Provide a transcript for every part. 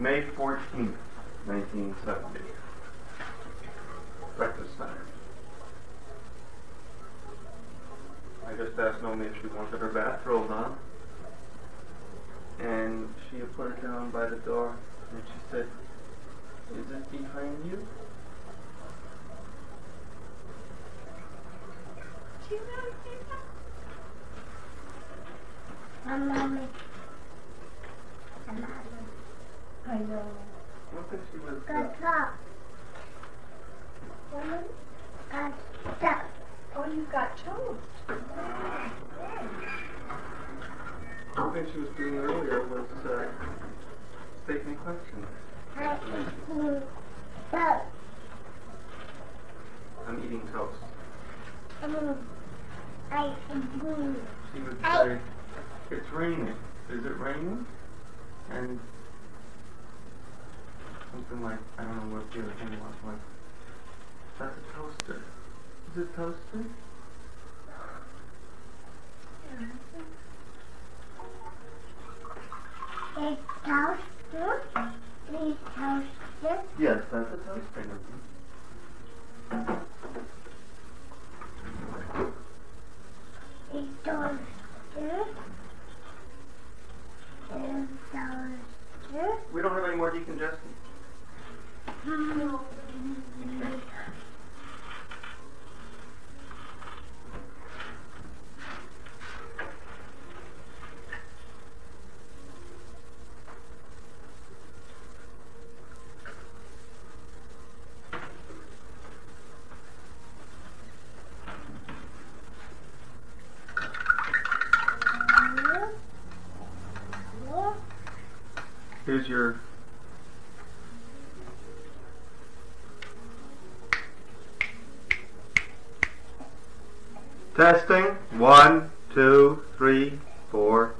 May 14th, 1970. Breakfast time. I just asked Naomi if she wanted her bathrobe on. And she had put it down by the door. And she said, "Is it behind you?" Mommy. I know. I think she was. Got up. Got up. Oh, you got toast. The thing she was doing earlier was taking questions. I eat toast. I'm eating toast. I eat. She would say, "It's raining. Is it raining?" And something like, I don't know what the other thing was, like, "That's a toaster. Is it toaster?" It's toaster. It's toaster. Yes, that's a toaster. It's toaster. It's toaster. We don't have any more decongestant. Here's your testing. 1, 2, 3, 4.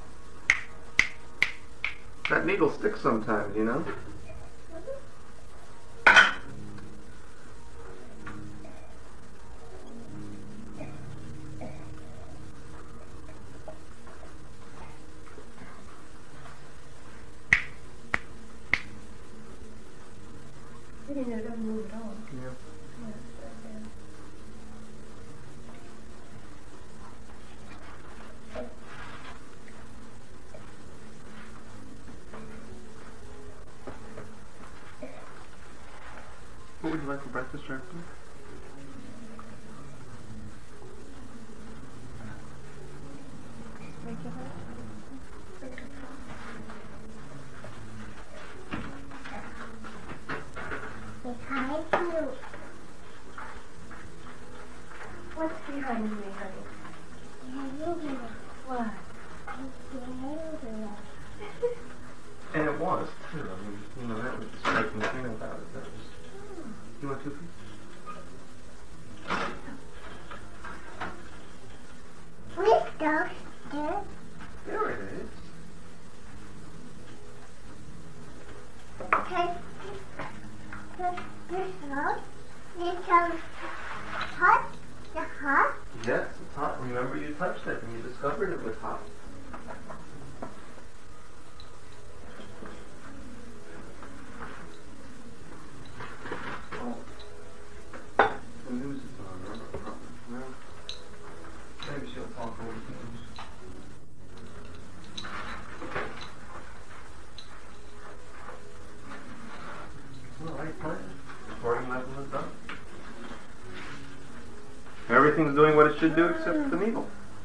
That needle sticks sometimes, you know? I didn't know it doesn't move at all. Yeah. Yeah, it's right there. What would you like for breakfast, Jacqueline? Behind you. What's behind me, honey? Behind you. What? Behind you. And it was, too. I mean, you know, that was the striking thing about it. That was... You want 2 pieces? With toaster. There it is. Take this out. You can touch the hot. Yes, it's hot. Remember you touched it and you discovered it was hot. The news is on, right? No. Maybe she'll talk over the news. All right, fine. Recording level is done. Everything's doing what it should do except the needle.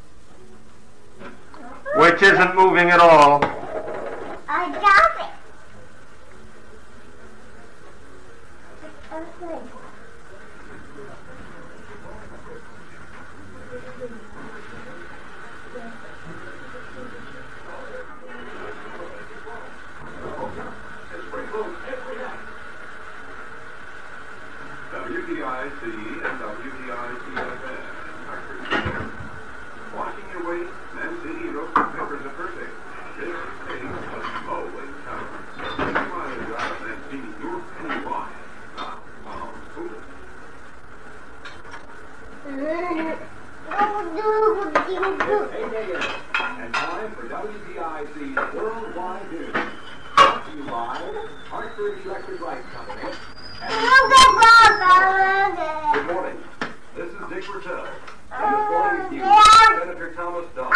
Which isn't moving at all. I got it. Okay. WPIC and WPIC-FM. Watching your weight, and City roasted peppers are perfect. This is always counts. So take mileage out of that City your penny wise. And time for WPIC's Worldwide News. to you by Hartford Electric Light Company. Good morning. This is Dick Bertel. And this morning's news, Senator Thomas Dodd.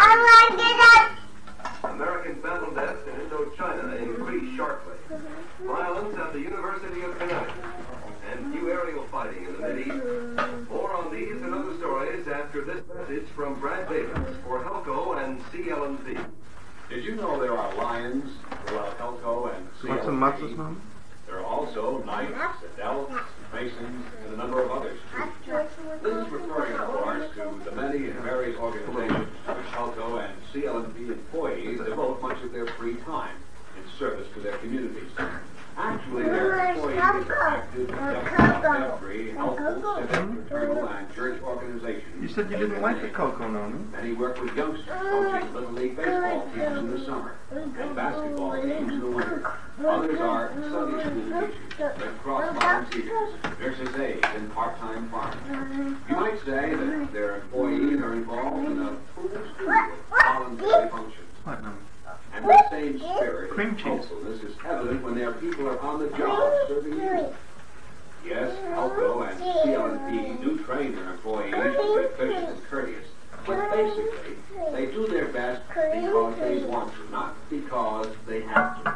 American battle deaths in Indochina increased sharply. Violence at the University of Connecticut. And new aerial fighting in the Mideast. More on these and other stories after this message from Brad Davis for Helco and CLNP. Did you know there are lions throughout Helco and CLNP? What's the matzahs, Mom? There are also knights, adults, masons, and a number of others. This is referring, of course, to the many and various organizations to which Helco and CLNP employees devote much of their free time in service to their communities. Actually, their employees are active in just about every helpful, civic, fraternal, and church organization. You said you didn't like the cocoa, Noni. Many work with youngsters, coaching Little League baseball teams in the summer and basketball games in the winter. Others are Sunday school teachers, Red Cross volunteers, nurses' aides, and part-time farmers. You might say that their employees are involved in a full studio of voluntary functions. What, Mom? And the same spirit Cream and cheese. helpfulness is evident when their people are on the job serving you. Yes, Helco and CLNP do train their employees to be efficient and courteous, but basically, they do their best because they want to, not because they have to.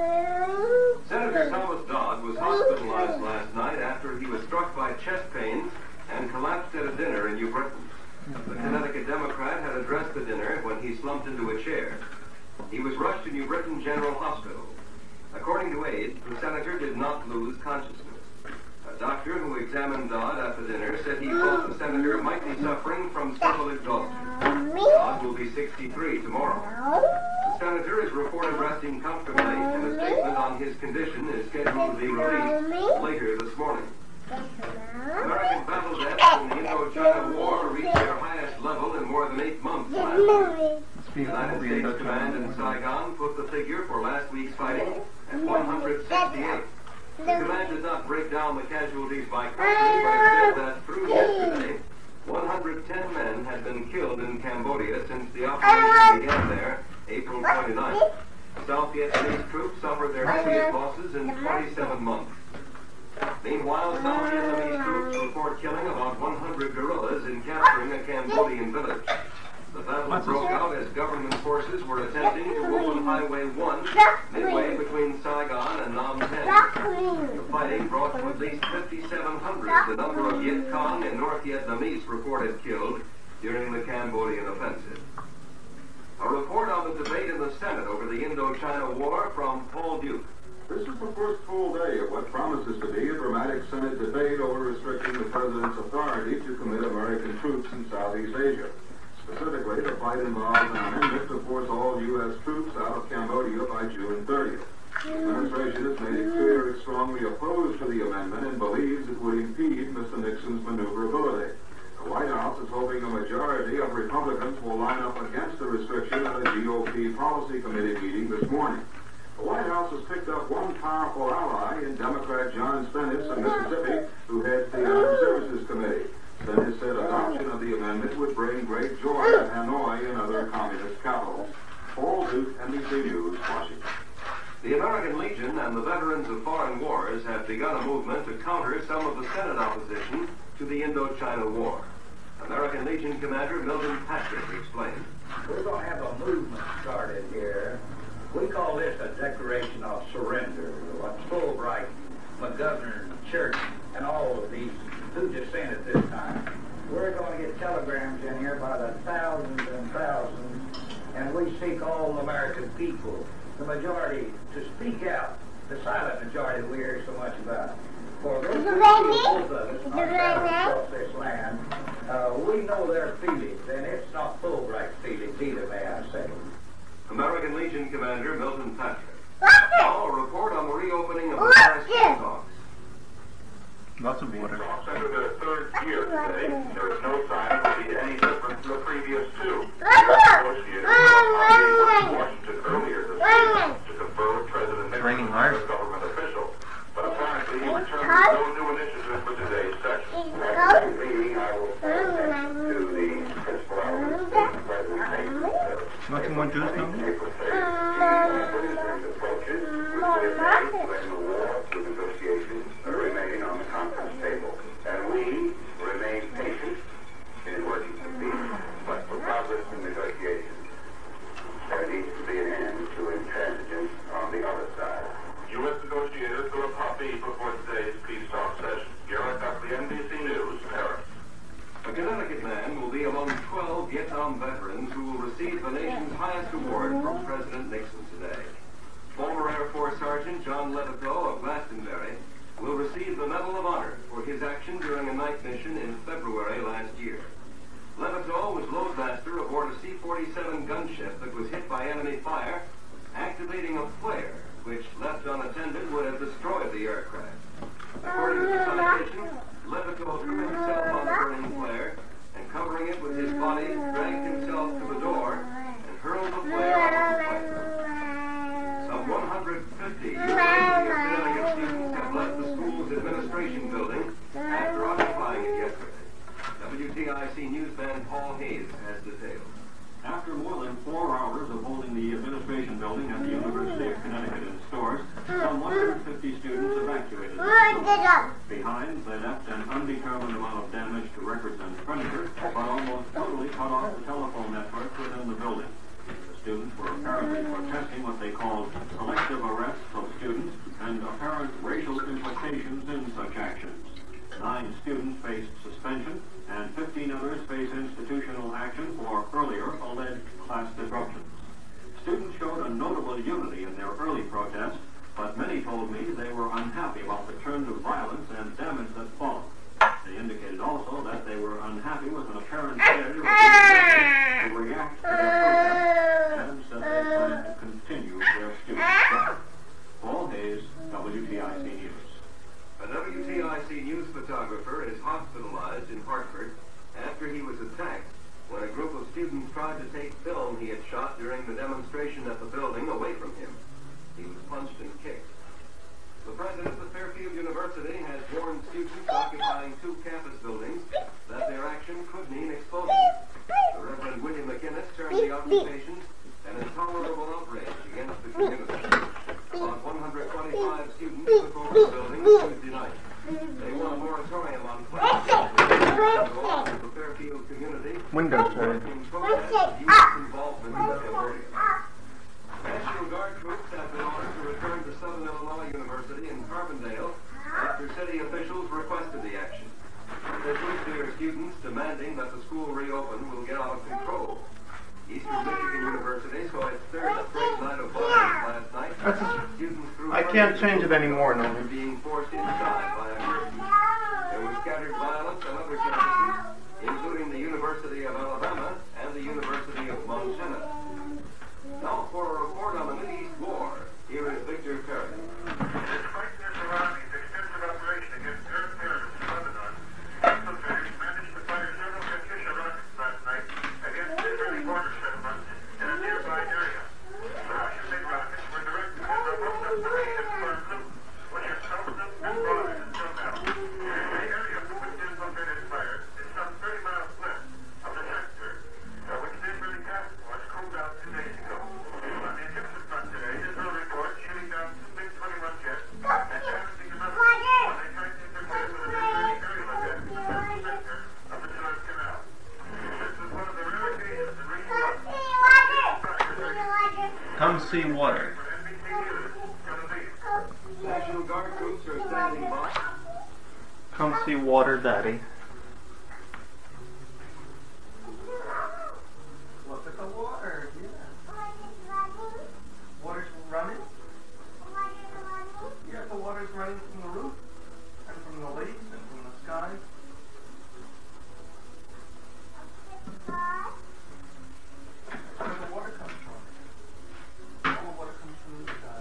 Senator Thomas Dodd was hospitalized last night after he was struck by chest pains and collapsed at a dinner in New Britain. The Connecticut Democrat had addressed the dinner when he slumped into a chair. He was rushed to New Britain General Hospital. According to aides, the senator did not lose consciousness. A doctor who examined Dodd at the dinner said he thought the senator might be suffering from simple exhaustion. Dodd will be 63 tomorrow. The senator is reported resting comfortably, and a statement on his condition is scheduled to be released later this morning. American battle deaths in the Indochina War reached their highest level in more than 8 months last year. The United States Command in Saigon put the figure for last week's fighting at 168. The command did not break down the casualties by country, but it said that through yesterday, 110 men had been killed in Cambodia since the operation began there, April 29th. South Vietnamese troops suffered their heaviest losses in 27 months. Meanwhile, South Vietnamese troops report killing about 100 guerrillas in capturing a Cambodian village. The battle broke out as government forces were attempting to open Highway 1 midway between Saigon and Phnom Penh. The fighting brought to at least 5,700 the number of Viet Cong and North Vietnamese reported killed during the Cambodian offensive. A report on the debate in the Senate over the Indochina War from Paul Duke. This is the first full day of what promises to be a dramatic Senate debate over restricting the president's authority to commit American troops in Southeast Asia. Specifically, the fight involves an amendment to force all U.S. troops out of Cambodia by June 30th. The administration has made it clear it's strongly opposed to the amendment and believes it would impede Mr. Nixon's maneuverability. The White House is hoping a majority of Republicans will line up against the restriction at a GOP policy committee meeting this morning. The White House has picked up one powerful ally in Democrat John Stennis of Mississippi, who heads the Armed Services Committee. Stennis said adoption of the amendment would bring great joy to Hanoi and other communist capitals. Paul Duke, NBC News, Washington. The American Legion and the veterans of foreign wars have begun a movement to counter some of the Senate opposition to the Indochina War. American Legion Commander Milton Patrick explained. We're going to have a movement started here. We call this a declaration of surrender. What Fulbright, McGovern, Church, and all of these who dissent at this time. We're going to get telegrams in here by the thousands and thousands, and we seek all American people, the majority, to speak out, the silent majority we hear so much about. For those people of us across this land, we know their feelings, and it's not Fulbright feelings either, may I say. American Legion Commander Milton Patrick. Now a report on the reopening of the Paris peace talks. Lots of water. Talks enter their third year today. There is no sign it will be any different from the previous two. Negotiators were in Washington earlier this week to confer with President Nixon raining and hard. other government officials. But apparently he returned with no new initiative for today's session. After the meeting, I will send to the principal elements of President Nixon. Want some more juice, no? April 3rd. The administration's approaches, which Mama. when the war to negotiations remain on the conference table. And we remain patient in working for peace, but for progress in negotiations. There needs to be an end to intransigence on the other side. U.S. negotiators threw a puppy before today's peace talk session. Garrett Buckley, NBC News, Paris. A Connecticut man will be among 12 Vietnam veterans who will receive the nation's highest award from President Nixon today. Former Air Force Sergeant John Levittow of Glastonbury will receive the Medal of Honor for his action during a night mission in February last year. Levittow was loadmaster aboard a C-47 gunship that was hit by enemy fire, activating a flare which, left unattended, would have destroyed the aircraft. According to citation, Levittow threw himself on the burning flare and, covering it with his body, dragged himself to the door and hurled the flare onto the platform. Some 150 University of Connecticut students have left the school's administration building after occupying it yesterday. WTIC newsman Paul Hayes has details. After more than 4 hours of holding the administration building at the University of Connecticut in stores, some 150 students evacuated. Behind, they left an undetermined amount of damage to records and furniture, but almost totally cut off the telephone network within the building. The students were apparently protesting what they called selective arrests of students and apparent racial implications in such actions. 9 students faced suspension, and 15 others face institutional action for earlier alleged class disruptions. Students showed a notable unity in their early protest, but many told me they were unhappy about the trend of violence and damage that followed. They indicated also that they were unhappy with an apparent failure of the authorities to react to their protest, and said they planned to continue their student strike. Paul Hayes, WTIC News. A WTIC news photographer is hospitalized in Hartford after he was attacked when a group of students tried to take film he had shot during the demonstration at the building away from him. He was punched and kicked. The president of Fairfield University has warned students occupying 2 campus buildings that their action could mean expulsion. The Reverend William McInnes termed the occupations an intolerable outrage against the community. About 125 students took over the building Tuesday night. They want a moratorium on classes to the Fairfield community. Window shade. Involvement in Cambodia. National Guard troops have been ordered to return to Southern Illinois University in Carbondale after city officials requested the action. Officials fear students demanding that the school reopen will get out of control. Eastern Michigan University saw its third straight night of violence last night. Students threw I can't change it anymore, no. were being forced inside by a curtain. There was scattered violence on other campuses, including the University of Alabama and the University of Montana. Now for a report on the Mideast War, here is Victor Perry. Despite their surroundings, extensive operation against Arab terrorists in Lebanon, infiltrators managed to fire several Katyusha rockets last night against Israeli border settlements in a nearby area. The Russian-made rockets were directed at Ramosa, Paris, and Farmlu, which are southern and bothered until now. The area from which the infiltrators fired is some 30 miles west of the sector, which the Israeli task force cooled out 2 days ago. On the Egyptian front today, Israel reports shooting down 2 MiG-21 jets and damaging another when they tried to interfere with an Israeli aerial attack in the central sector of the Suez Canal. This is one of the rare occasions in recent months Come see water. for NBC News from the lead. National Guard troops are standing by. Come see water, Daddy. Look at the water. Yeah. Water's running? Yeah, the water's running from the roof, and from the leaves, and from the sky. Where the water comes from. All the water comes from the sky.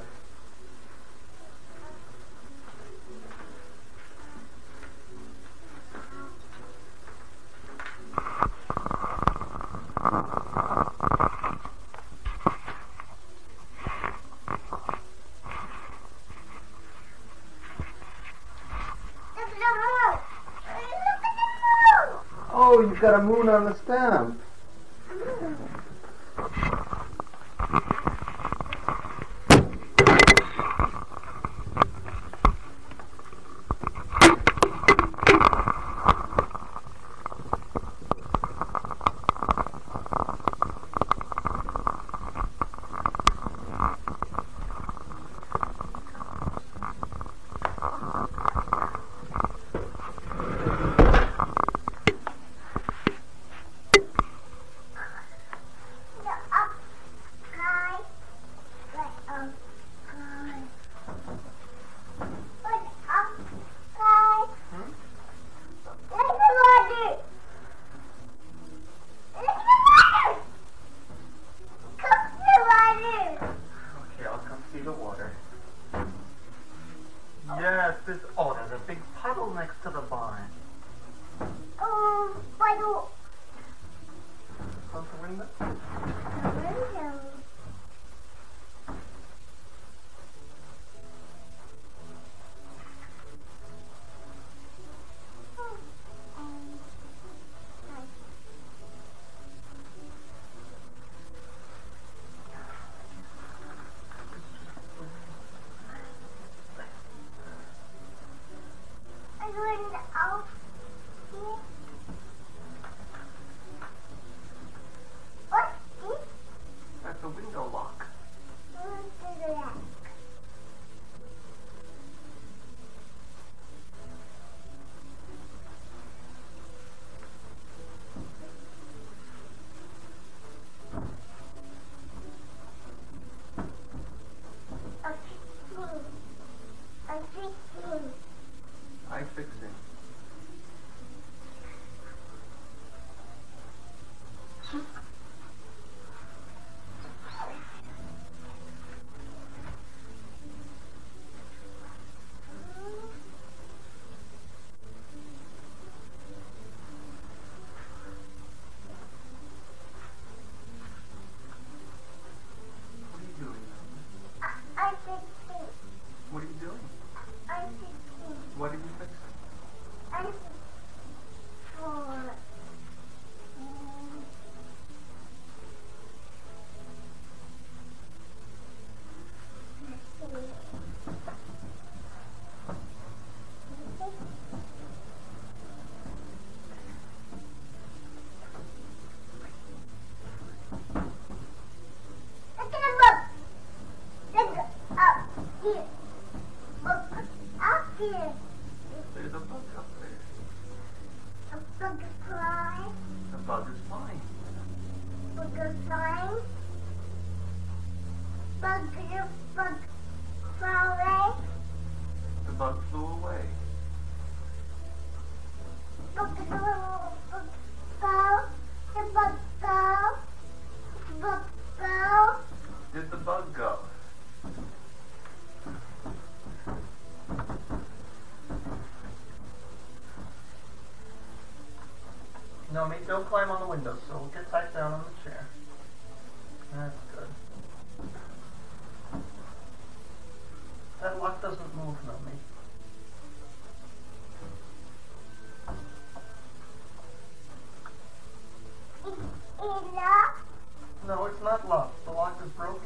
Oh, you've got a moon on the stamp. bug far away. The bug flew away. Bug go. The bug go. Bug go. Did the bug go? No, mate, don't climb on the windowsill. We'll get tied down on the chair. That's good. That lock doesn't move, no, mate. It's locked. No, it's not locked. The lock is broken.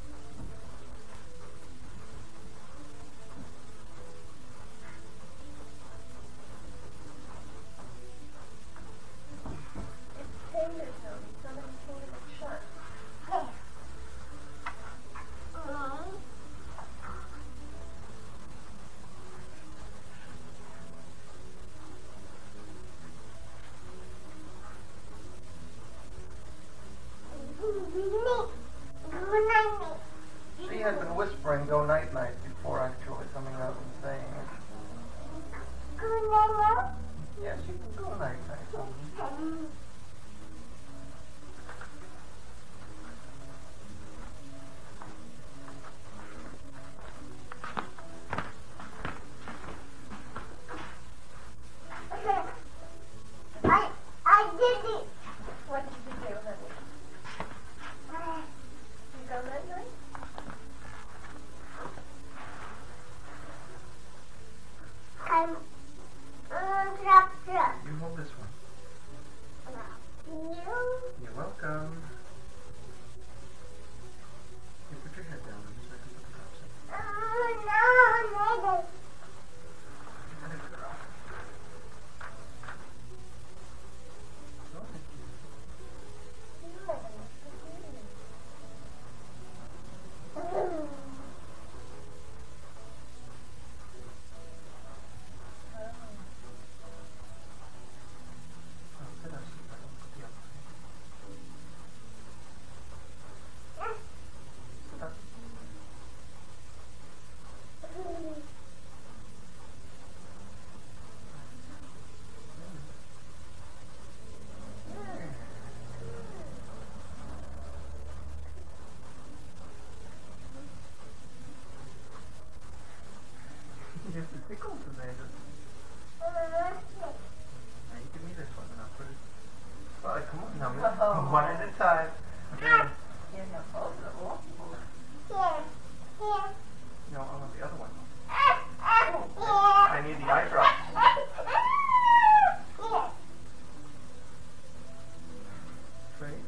It's sailor zone. Somebody told it shut. Yes. She had been whispering "go night night" before actually coming out and saying it. Yes, you can go night night. I did it. What did you do, honey? You go night night? I'm on tractor. You hold this one. You? You're welcome. You put your head down and just put the drops in. Oh, no, Good girl. Oh, thank you. Oh, sit up, sit up. Put the other thing. Sit up. You have to tickle today. Now you give me this one and I'll put it. Well, come on now, miss. Oh. One at a time. Okay. Here, now hold it. Here, here. No, I want the other one. Here. I need the eye drops. Here. Trey?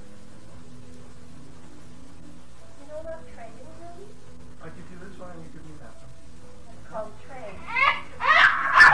You know about trading room? I could do this one and you could do that one. It's called trade.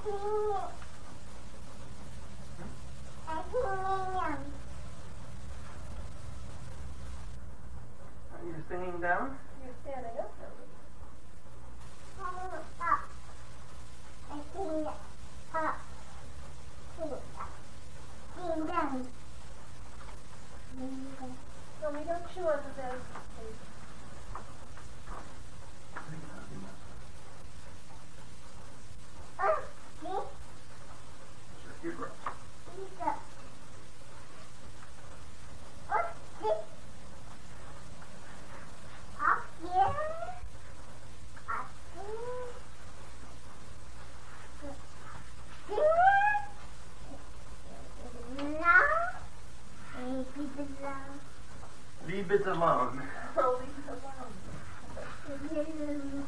Are you singing down? You're standing up now. No, we don't chew on the bed. Leave it alone. Oh, leave it alone.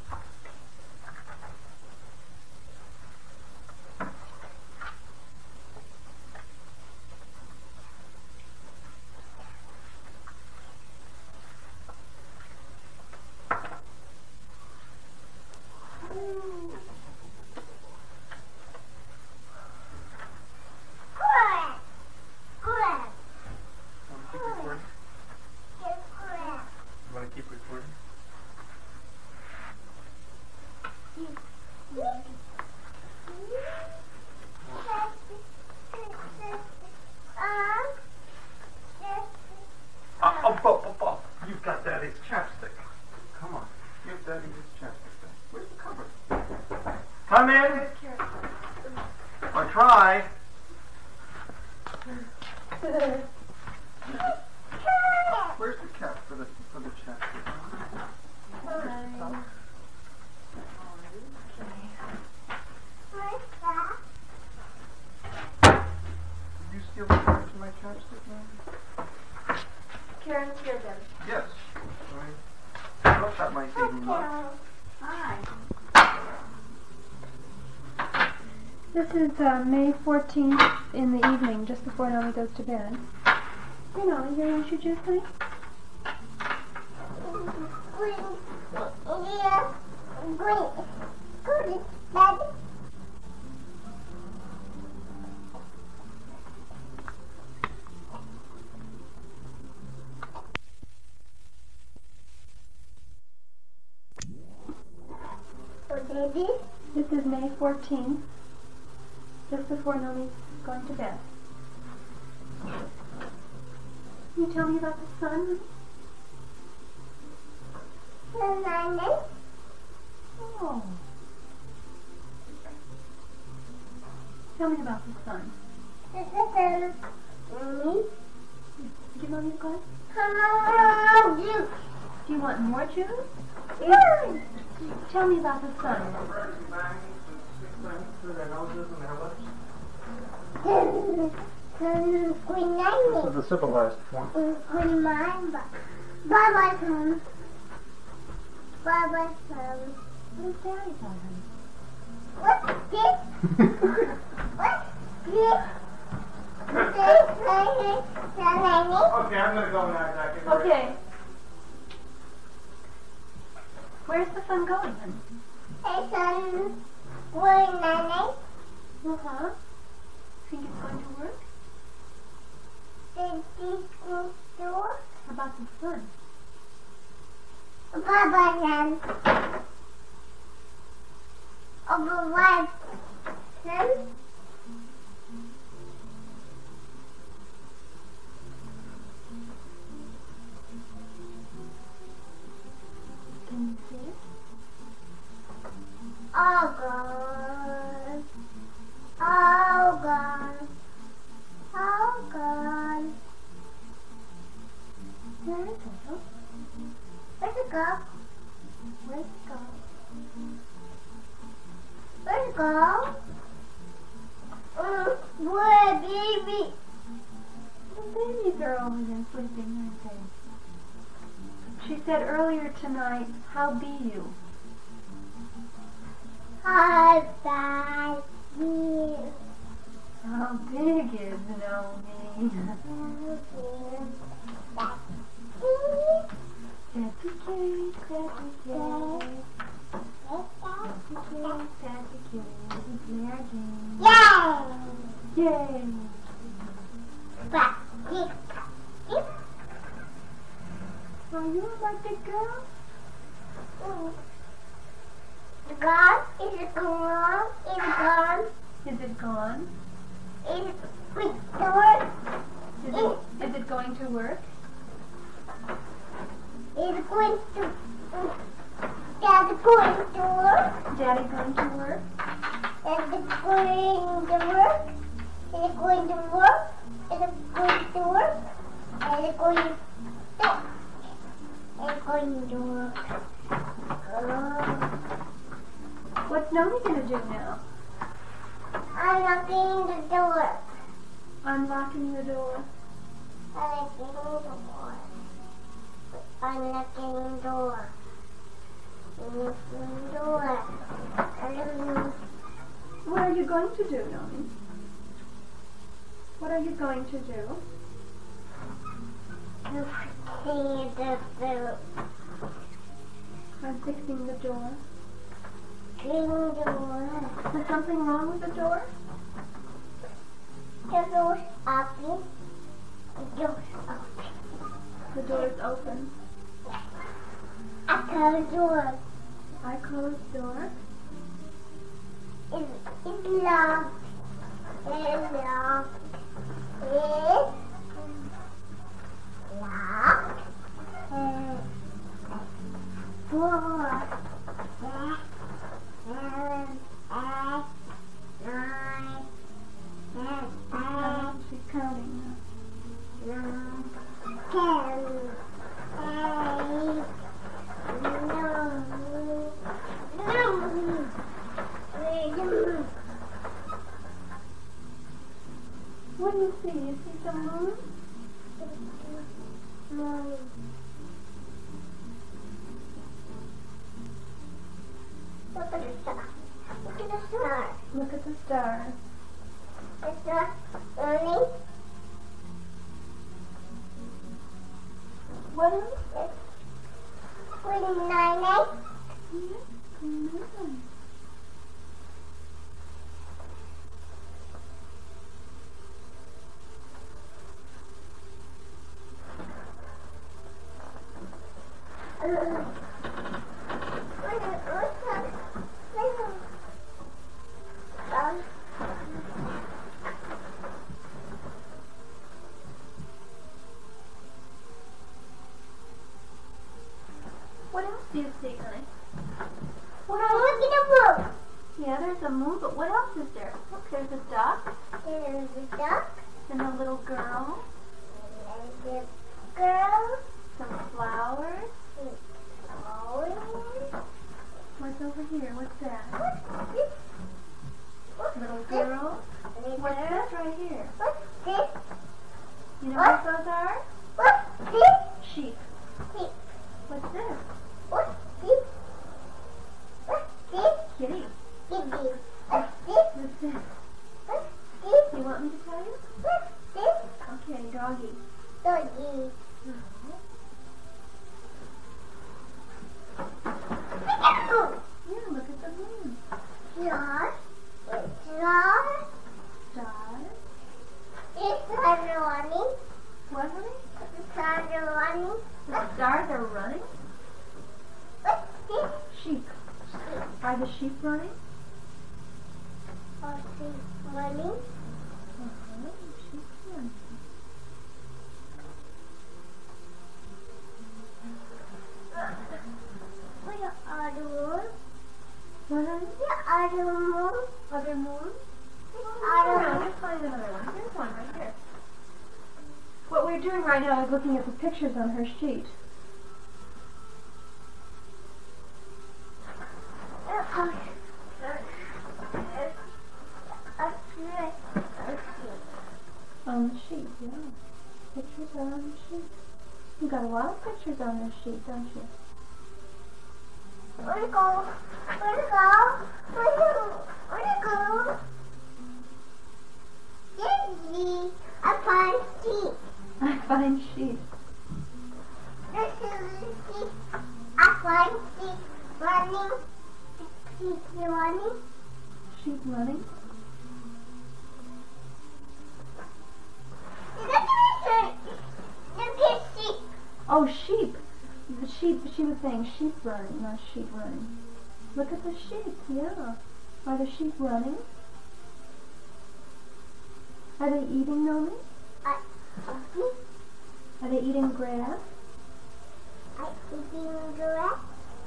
You want to keep recording? Oh, you've got Daddy's chapstick. Come on, give Daddy his chapstick then. Where's the cover? Come in! Or try. Where's the cap for the chapstick? Did you steal the cap to my chapstick, man? Karen's here, Deb. Yes. I thought that might be much. Hi. This is May 14th in the evening, just before Naomi goes to bed. Hey, Naomi, you want your juice, honey? This is May 14th, just before Naomi's going to bed. Can you tell me about the sun? Oh. Tell me about the sun. Did you want me to go? Do you want more juice? Tell me about the sun. This is the civilized form. Bye-bye, son. Bye-bye, son. Where's Daddy, honey? What's this? What's this? Okay, I'm gonna go now, Jackie. Okay. Where's the sun going, honey? Hey, son. Going, Nanny. Uh-huh. Think it's going to work? Did this go door? How about the sun? Bye-bye, son. Over what, son? Can you see it? Oh, God. Oh, God. Oh, God. Where is it? Huh? Where's it go? Where's it go? Where's it go? Where, baby? The babies are over there sleeping, aren't they? She said earlier tonight, how be you? How bad you? How big is Naomi? Daddy cake, Daddy cake. Daddy cake, Daddy cake. Mary Jane. Yay! Yay! But this Are you my big girl? the gun is gone. It's gone. Is it gone? It's with door. Is it going to work? It's going to. Dad's going to work. Daddy going to work? And it's going to work. And it's going to work. And it's going to work. And it's going to. It's going to work. What's Nomi gonna do now? Unlocking the door. Unlocking the door. Unlocking the door. Unlocking the door. Unlocking the door. What are you going to do, Nomi? What are you going to do? Unlocking the door. I'm fixing the door. Fixing the door. Is there something wrong with the door? The door's open. The door's open. The door's open. I close the door. I close the door. It's locked. It's locked. It's locked. And 4, 6, 7, 8, 9, 10, She's counting now. 10, 8, 9. What do you see? You see some moon? Look at the star. Look at the star. Look at the stars. It's not early. What is it? It's 29. Yes, moon. What else do you see, honey? Look at the book. Yeah, there's a moon, but what else is there? Look, there's a duck There's a duck. and a little girl, There's a girl. some flowers. Oh, What's over here? What's that? what's this? Little girl. What's this right here? What's this? You know what those are? What's this? Sheep. Sheep. What's this? What's this? What's this? Kitty. Kitty. What's this? What's this? What's this? You want me to tell you? What's this? Okay, doggy. Doggy. Yeah, look at the moon. Star. Star. Stars. It's running. What, honey? Stars are running. The stars are running? What's this? Sheep. Are the sheep running? What's this running? Sheep running. Where are the moon? What, honey? Where are the moon? Other moon? Other Let's find another one. Here's one right here. What we're doing right now is looking at the pictures on her sheet. On the sheet, yeah. Pictures are on the sheet. You got a lot of pictures on this sheet, don't you? Where to go? Where to go? Where to go? Daddy, I find sheep. I find sheep. This is sheep. I find sheep running. Sheep running. Sheep sheep running? Look at sheep. Oh, sheep. The sheep, she was saying sheep running, not sheep running. Look at the sheep, yeah. Are the sheep running? Are they eating, Naomi? Are they eating grass? I'm eating grass.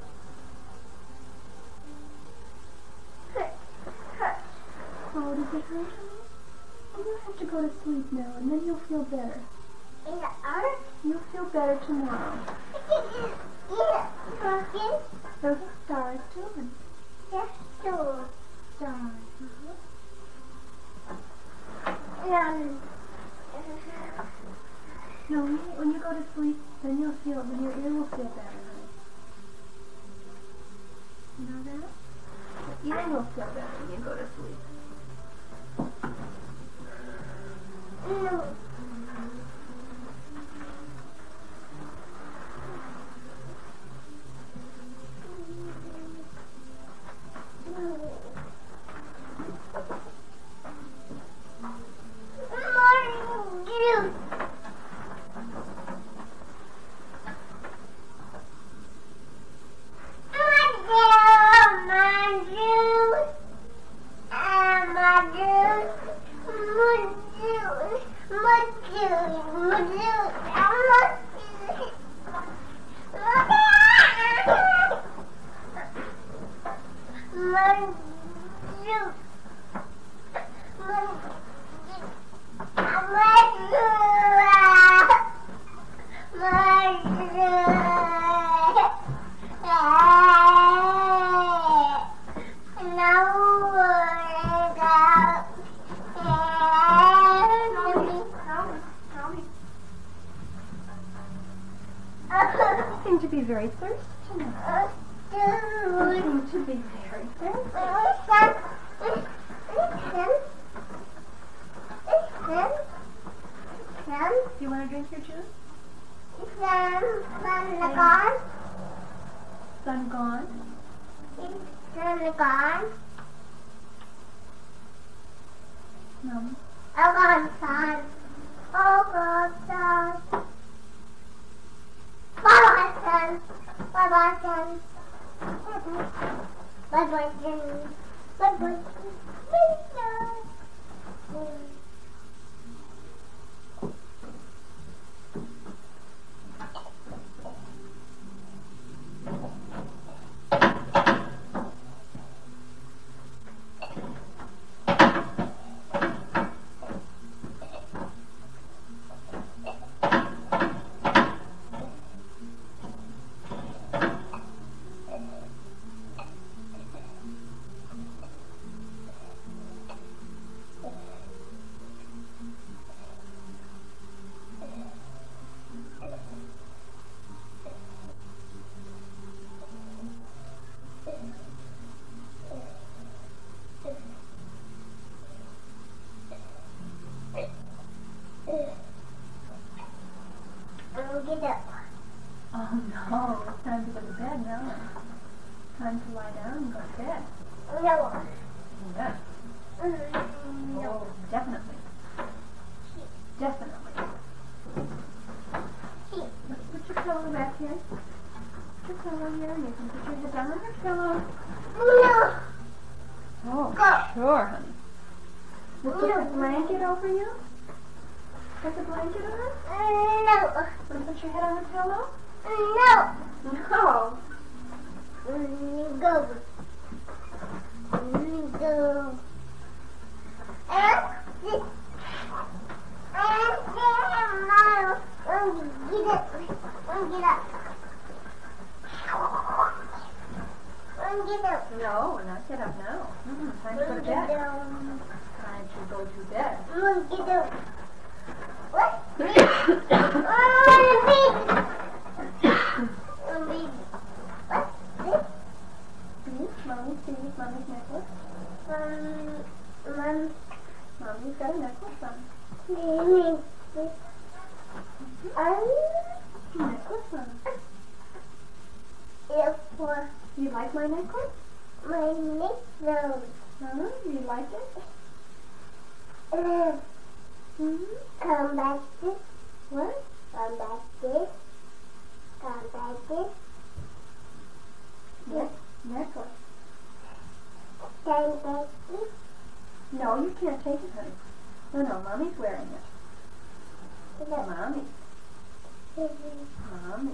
Hurt. Oh, does it hurt, honey? Well, you have to go to sleep now, and then you'll feel better. In the earth? You'll feel better tomorrow. Those are stars, too. Yes, too. Stars. No, when you go to sleep, then you'll feel, then your ear will feel better, honey. You know that? Your ear will feel better when you go to sleep. No. You seem to be very thirsty tonight. You seem to be very thirsty. Do you want to drink your juice? Sun gone. Sun gone? Sun gone. No. Oh God, sun. Oh God, sun. Bye-bye, sun. Bye-bye, sun. Bye-bye, sun. Bye-bye, sun. Get up. Oh no, it's time to go to bed now. Time to lie down and go to bed. No. Yeah. No. Oh, definitely. Definitely. Let's put your pillow back here. Put your pillow here. You can put your head down on your pillow. No. Oh, sure, honey. We'll put a blanket over you. Put the blanket on? No. Want to put your head on the pillow? No. No. Go. Go. No, not get up now. Time to go to bed. Time to go to bed. What? Mommy, see Mommy's necklace? Mommy's got a necklace on. Necklace on. You like my necklace? My necklace. Huh? You like it? Come back this. What? Come back this. Come back this. Necklace. Come back this. No, you can't take it, honey. No, Mommy's wearing it. Mommy. Mommy.